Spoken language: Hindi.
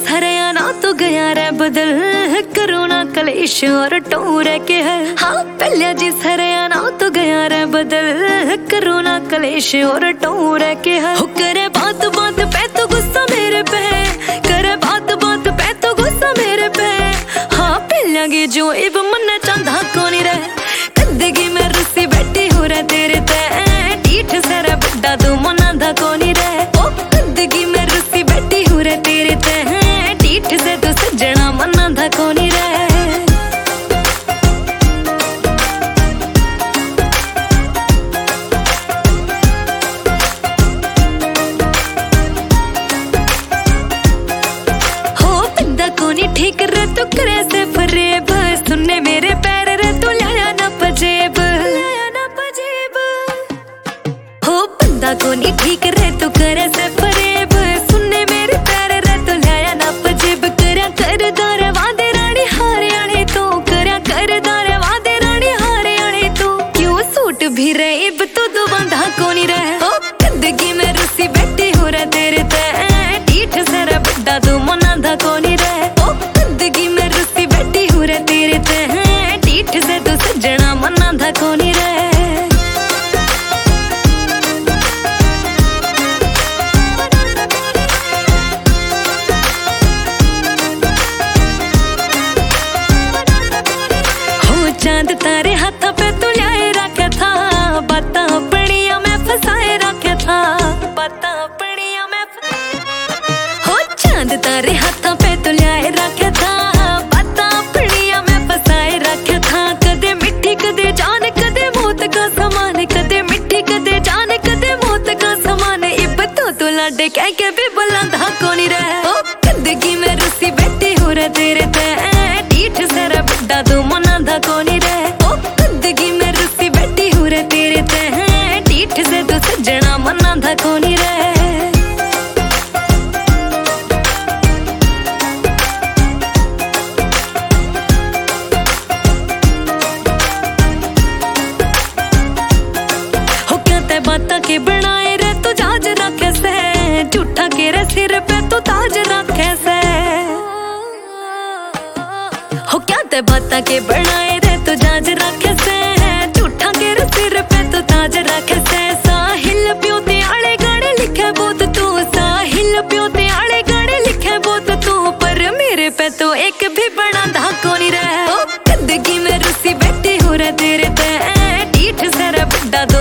सरया ना तो गया रे बदल, करोना कलेश और टोर के है। हाँ पहले जी सरया ना तो गया रे बदल, करोना कलेश और टोर के है। हो करे बात बात पे तो गुस्सा मेरे पे, करे बात बात पे तो गुस्सा मेरे पे। हाँ पहले की जो इब मन चांदा कोनी रे, कदगी में रुसी बैठी हो रे तेरे ते, टीठ सरा बड्डा तू मना धा कोनी रे। ओ कदगी में रुसी बैठी हो रे तेरे ते, टीठ से तू सजना मना धा कोनी रे। ठीक रे तू करे से फरेब, सुनने मेरे पैर रे तू लाया ना पजेब, लाया ना पजेब। हो बंदा को नहीं ठीक रे तू करे से फरेब, सुनने मेरे पैर रे तू लाया ना पजेब। करया कर दारे वादे रानी हारे आने तो, करया कर दारे वादे रानी हारे आने तो। क्यों सूट भी रे इब तू दो बंधा को नहीं रहे। हो कदगी में रुसी बैठी हो रे तेरे ते, टीठ सरा बड्डा तू मना धा को नहीं रहे। तेरे ते टीठ से तू सजना मना धा कोनी रे। हो चांद तारे हाथा पे तू लाए रखा था, बाता पड़िया में फसाए रखा था, बाता पड़िया में। हो चांद तारे हाथा पे तू लाए रखा था, लाडे कह के भी बुलंदा कोनी रे। ओ कदगी में रुसी बैठी हो रे तेरे ते, टीठ सरा बड्डा तू मना धा कोनी रे। ओ कदगी में रुसी बैठी हो रे तेरे ते, टीठ से तू सजना मना धा कोनी रे। हो क्या ते बाता के बनाए रे तू जाज रखे से, झूठा केरे सिर पे तू ताज रखे से। हो क्या ते बाता के बनाए रे तू जाज रखे से, झूठा केरे सिर पे तू ताज रखे से। साहिल प्योते आले गाने लिखे बहुत तू, साहिल प्योते आले गाने लिखे बहुत तू, पर मेरे पे तो एक भी बना धा कोनी रे। ओ कदगी में रुसी बैठी हो रे तेरे ते, टीठ सरा बड्डा